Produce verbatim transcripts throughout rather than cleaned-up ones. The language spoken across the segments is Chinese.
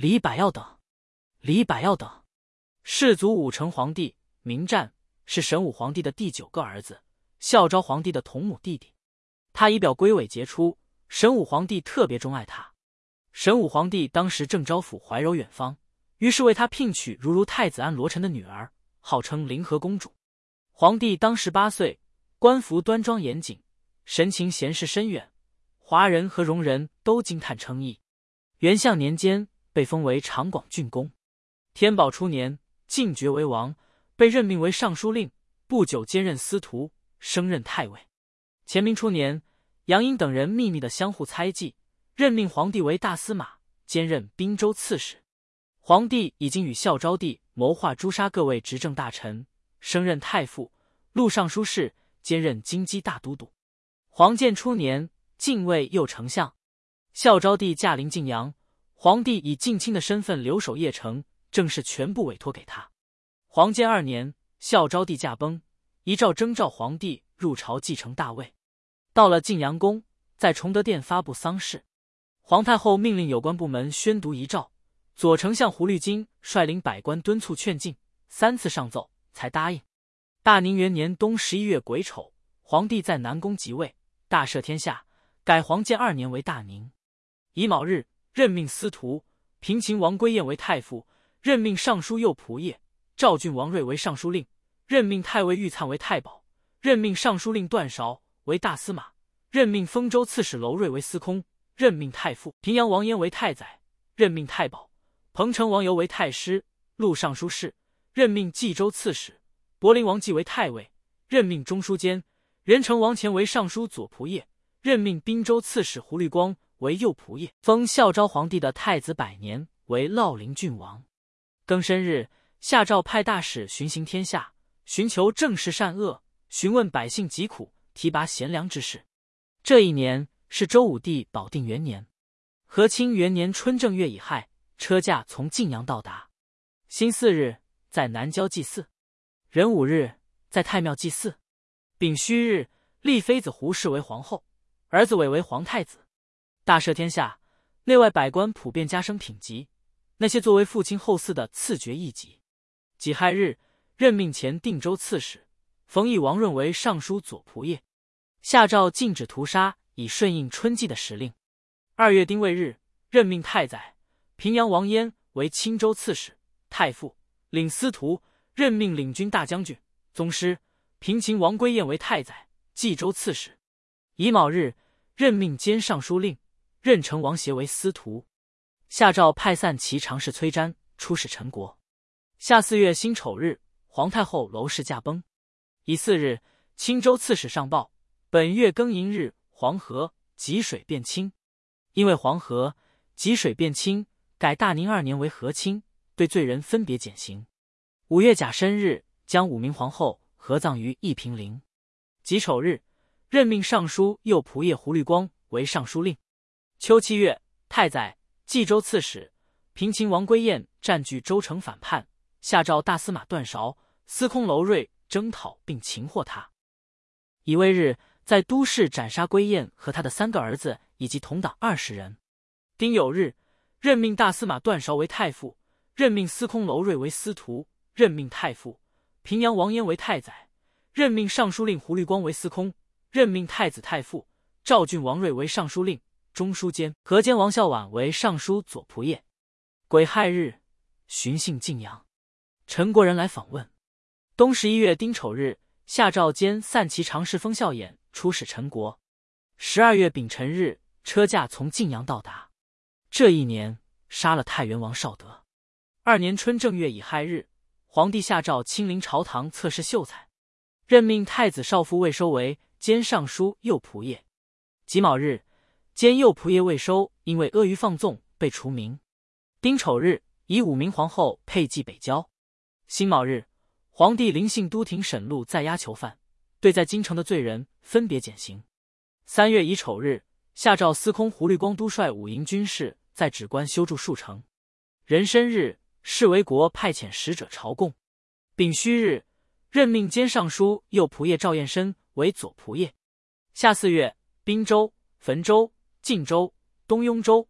李百耀等。李百耀等，世祖武成皇帝，名湛，是神武皇帝的第九个儿子，孝昭皇帝的同母弟弟。他仪表龟伟杰出，神武皇帝特别钟爱他。神武皇帝当时正招抚怀柔远方，于是为他聘娶如如太子安罗成的女儿，号称灵和公主。皇帝当十八岁，官服端庄严谨，神情贤士深远，华人和戎人都惊叹称异。元象年间被封为长广郡公。天宝初年晋爵为王，被任命为尚书令，不久兼任司徒，升任太尉。乾明初年，杨英等人秘密的相互猜忌，任命皇帝为大司马，兼任滨州刺史。皇帝已经与孝昭帝谋划诛杀各位执政大臣，升任太傅、录尚书事，兼任京畿大都督。皇建初年，晋位右丞相。孝昭帝驾临晋阳，皇帝以近亲的身份留守邺城，政事全部委托给他。皇建二年，孝昭帝驾崩，遗诏征召皇帝入朝继承大位。到了晋阳宫，在崇德殿发布丧事。皇太后命令有关部门宣读遗诏，左丞相胡律金率领百官敦促劝进，三次上奏才答应。大宁元年冬十一月癸丑，皇帝在南宫即位，大赦天下，改皇建二年为大宁。乙卯日，任命司徒平秦王归彦为太傅，任命尚书右仆射赵郡王睿为尚书令，任命太尉玉粲为太保，任命尚书令段韶为大司马，任命丰州刺史娄睿为司空，任命太傅平阳王焉为太宰，任命太保彭城王游为太师、录尚书事，任命冀州刺史柏林王纪为太尉，任命中书监任城王虔为尚书左仆射，任命滨州刺史胡律光为右仆射，封孝昭皇帝的太子百年为乐陵郡王。庚申日，下诏派大使巡行天下，寻求正事善恶，询问百姓疾苦，提拔贤良之士。这一年是周武帝保定元年，和清元年春正月乙亥，车驾从晋阳到达。辛巳日，在南郊祭祀；壬午日，在太庙祭祀；丙戌日，立妃子胡氏为皇后，儿子伟为皇太子。大赦天下，内外百官普遍加升品级，那些作为父亲后嗣的赐爵一级。己亥日，任命前定州刺史冯异王润为尚书左仆射，下诏禁止屠杀，以顺应春季的时令。二月丁未日，任命太宰平阳王焉为青州刺史、太傅、领司徒，任命领军大将军、宗师平秦王归彦为太宰、冀州刺史。乙卯日，任命兼尚书令，任城王协为司徒，下诏派散骑常侍崔瞻出使陈国。夏四月辛丑日，皇太后娄氏驾崩。乙巳日，青州刺史上报，本月庚寅日，黄河、济水变清。因为黄河、济水变清，改大宁二年为和清，对罪人分别减刑。五月甲申日，将五名皇后合葬于义平陵。己丑日，任命尚书右仆射胡律光为尚书令。秋七月，太宰、冀州刺史平秦王归彦占据州城反叛，下诏大司马段韶、司空娄睿征讨并擒获他。乙未日，在都市斩杀归彦和他的三个儿子以及同党二十人。丁酉日，任命大司马段韶为太傅，任命司空娄睿为司徒，任命太傅平阳王焉为太宰，任命尚书令胡律光为司空，任命太子太傅赵郡王睿为尚书令、中书监，河间王孝婉为尚书左仆射。癸亥日，巡幸晋阳，陈国人来访问。冬十一月丁丑日，下诏兼散骑常侍封孝衍出使陈国。十二月丙辰日，车驾从晋阳到达。这一年杀了太原王邵德。二年春正月乙亥日，皇帝下诏亲临朝堂测试秀才，任命太子少傅魏收为兼尚书右仆射。己卯日，兼右仆射魏收因为阿谀放纵被除名。丁丑日，以五名皇后配祭北郊。辛卯日，皇帝临幸都亭审录在押囚犯，对在京城的罪人分别减刑。三月乙丑日，下诏司空胡律光督率五营军士在轵关修筑数城。壬申日，士为国派遣使者朝贡。丙戌日，任命兼尚书右仆射赵彦深为左仆射。夏四月，滨州、汾州、晋州、东雍州、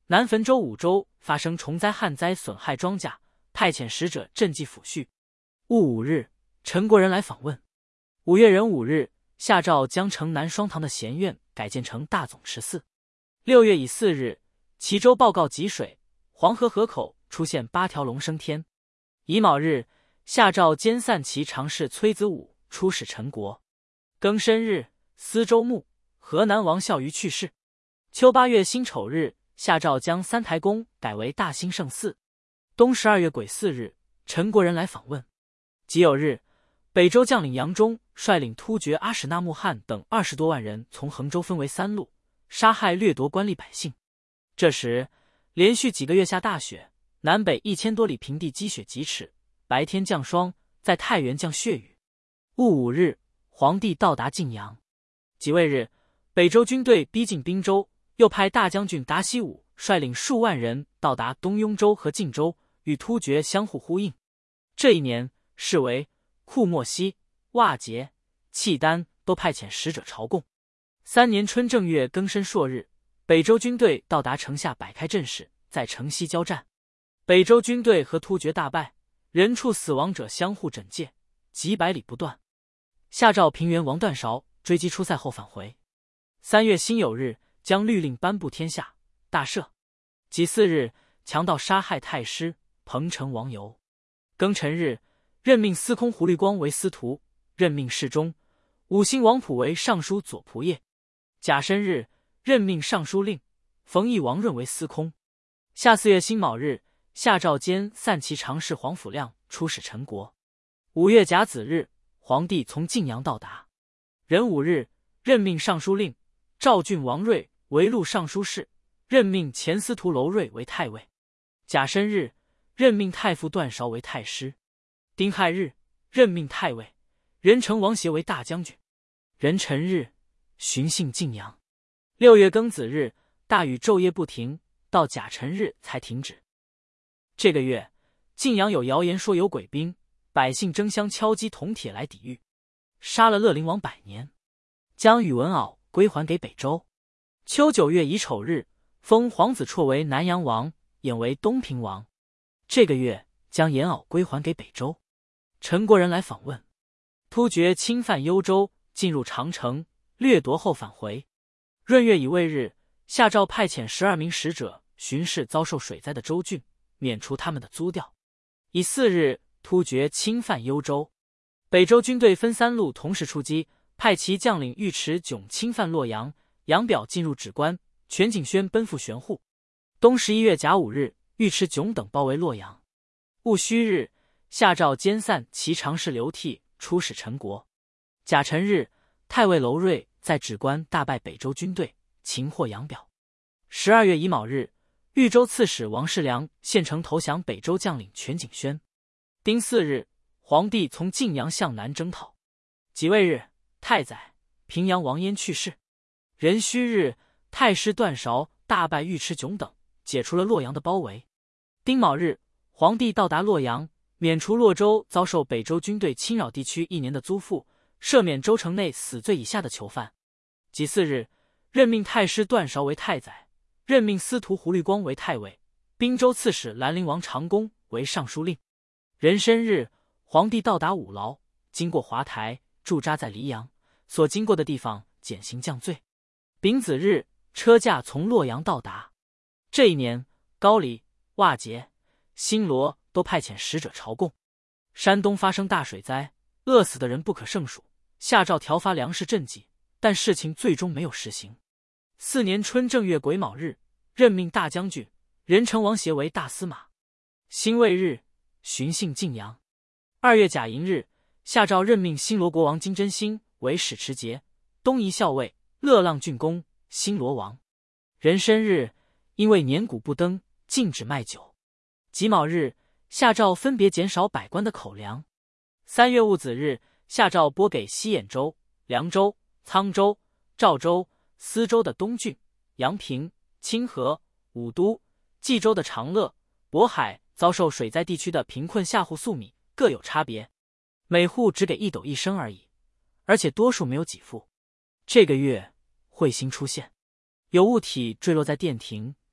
南汾州、武州发生虫灾旱灾，损害庄稼，派遣使者赈济抚恤。戊午日，陈国人来访问。五月壬午日，下诏将城南双塘的贤院改建成大总持寺。六月乙巳日，齐州报告积水，黄河河口出现八条龙升天。乙卯日，下诏兼散骑常侍崔子武出使陈国。庚申日，司州牧河南王孝瑜去世。秋八月辛丑日，下诏将三台宫改为大兴圣寺。冬十二月癸巳日，陈国人来访问。己酉日，北周将领杨忠率领突厥阿史那木汗等二十多万人从衡州分为三路，杀害掠夺官吏百姓。这时连续几个月下大雪，南北一千多里平地积雪几尺，白天降霜，在太原降血雨。戊午日，皇帝到达晋阳。己未日，北周军队逼近滨州，又派大将军达西武率领数万人到达东雍州和晋州，与突厥相互呼应。这一年，是为库莫西、袜节、契丹都派遣使者朝贡。三年春正月庚申朔日，北周军队到达城下，摆开阵势，在城西交战。北周军队和突厥大败，人畜死亡者相互枕藉，几百里不断。下诏平原王段韶追击出塞后返回。三月辛酉日，将律令颁布天下，大赦。己巳日，强盗杀害太师彭城王游。庚辰日，任命司空胡律光为司徒，任命侍中武兴王溥为尚书左仆射。甲申日，任命尚书令冯异、王润为司空。夏四月辛卯日，下诏兼散骑常侍黄甫亮出使陈国。五月甲子日，皇帝从晋阳到达。壬午日，任命尚书令赵郡王睿为录尚书事，任命前司徒娄睿为太尉。甲申日，任命太傅段韶为太师。丁亥日，任命太尉任城王协为大将军。壬辰日，巡幸晋阳。六月庚子日，大雨昼夜不停，到甲辰日才停止。这个月，晋阳有谣言说有鬼兵，百姓争相敲击铜铁来抵御，杀了乐陵王百年，将宇文敖归还给北周。秋九月乙丑日，封皇子绰为南阳王，衍为东平王。这个月将延敖归还给北周。陈国人来访问。突厥侵犯幽州，进入长城，掠夺后返回。闰月乙未日，下诏派遣十二名使者巡视遭受水灾的州郡，免除他们的租调。乙巳日，突厥侵犯幽州，北周军队分三路同时出击，派其将领尉迟迥侵犯洛阳，杨表进入止关，全景轩奔赴玄户。冬十一月甲午日，尉迟迥等包围洛阳。戊戌日，下诏兼散骑常侍刘悌出使陈国。甲辰日，太尉娄睿在止关大败北周军队，擒获杨表。十二月乙卯日，豫州刺史王世良献城投降北周将领全景轩。丁巳日，皇帝从晋阳向南征讨。己未日，太宰平阳王焉去世。壬戌日，太师段韶大败尉迟迥等，解除了洛阳的包围。丁卯日，皇帝到达洛阳，免除洛州遭受北周军队侵扰地区一年的租赋，赦免州城内死罪以下的囚犯。己巳日，任命太师段韶为太宰，任命司徒胡律光为太尉，滨州刺史兰陵王长恭为尚书令。壬申日，皇帝到达五劳，经过华台，驻扎在黎阳，所经过的地方减刑降罪。丙子日，车驾从洛阳到达。这一年，高丽、袜节、新罗都派遣使者朝贡。山东发生大水灾，饿死的人不可胜数，下诏调发粮食赈济，但事情最终没有实行。四年春正月癸卯日，任命大将军任城王协为大司马。辛未日，巡幸晋阳。二月甲寅日，下诏任命新罗国王金真心为使持节、东夷校尉、乐浪郡公、新罗王。壬申日，因为年谷不登，禁止卖酒。己卯日，下诏分别减少百官的口粮。三月戊子日，下诏拨给西兖州、凉州、沧州、赵州、司州的东郡、阳平、清河、武都、冀州的长乐、渤海遭受水灾地区的贫困下户粟米各有差别，每户只给一斗一升而已，而且多数没有给付。这个月彗星出现，有物体坠落在殿庭，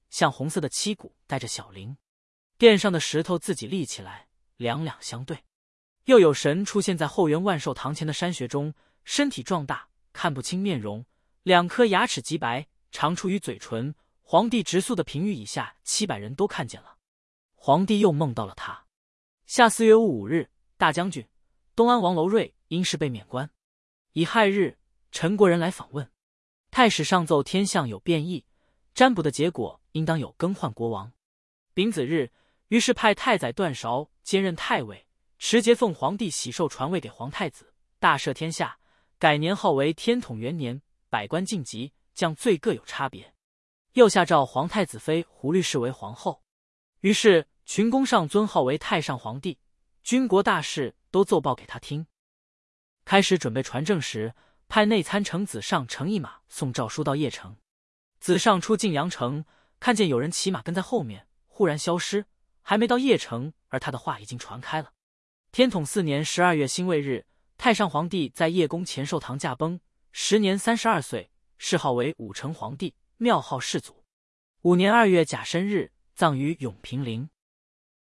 像红色的七股带着小铃。殿上的石头自己立起来，两两相对。又有神出现在后园万寿堂前的山穴中，身体壮大，看不清面容，两颗牙齿极白，长出于嘴唇。皇帝直宿的平狱以下七百人都看见了。皇帝又梦到了他。夏四月戊五日，大将军东安王娄睿因事被免官。乙亥日，陈国人来访问，太史上奏天象有变异，占卜的结果应当有更换国王。丙子日，于是派太宰段韶兼任太尉，持节奉皇帝喜寿传位给皇太子，大赦天下，改年号为天统元年，百官晋级，降罪各有差别。又下诏皇太子妃胡律氏为皇后。于是群公上尊号为太上皇帝，军国大事都奏报给他听。开始准备传政时，派内参丞子上乘一马送诏书到邺城。子上出晋阳城，看见有人骑马跟在后面，忽然消失，还没到邺城，而他的话已经传开了。天统四年十二月辛未日，太上皇帝在邺宫前寿堂驾崩，时年三十二岁，谥号为武成皇帝，庙号世祖。五年二月甲申日，葬于永平陵。